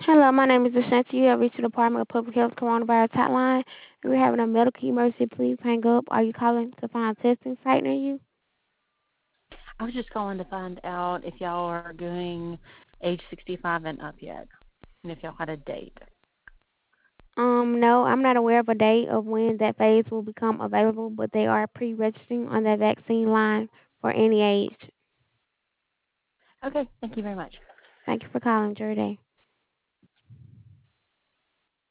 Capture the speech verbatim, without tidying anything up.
Hello, my name is Ashanti. You have reached the Department of Public Health Coronavirus Hotline. If you're having a medical emergency, please hang up. Are you calling to find a testing site near you? I was just calling to find out if y'all are doing age sixty-five and up yet, and if y'all had a date. Um, no, I'm not aware of a date of when that phase will become available, but they are pre-registering on that vaccine line for any age. Okay, thank you very much. Thank you for calling, Jordan.